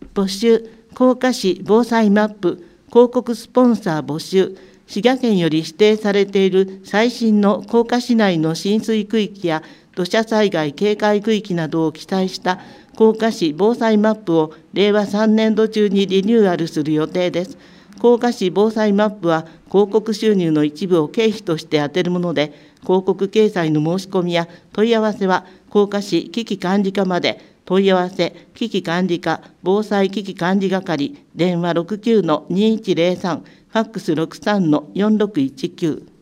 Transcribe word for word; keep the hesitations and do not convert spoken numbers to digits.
募集、甲賀市防災マップ、広告スポンサー募集、滋賀県より指定されている最新の甲賀市内の浸水区域や土砂災害警戒区域などを記載した甲賀市防災マップをれいわさんねんど中にリニューアルする予定です。甲賀市防災マップは広告収入の一部を経費として充てるもので、広告掲載の申し込みや問い合わせは甲賀市危機管理課まで。問い合わせ、危機管理課防災危機管理係、電話 ろくきゅうのにいちぜろさん、ファックス ろくさんのよんろくいちきゅう。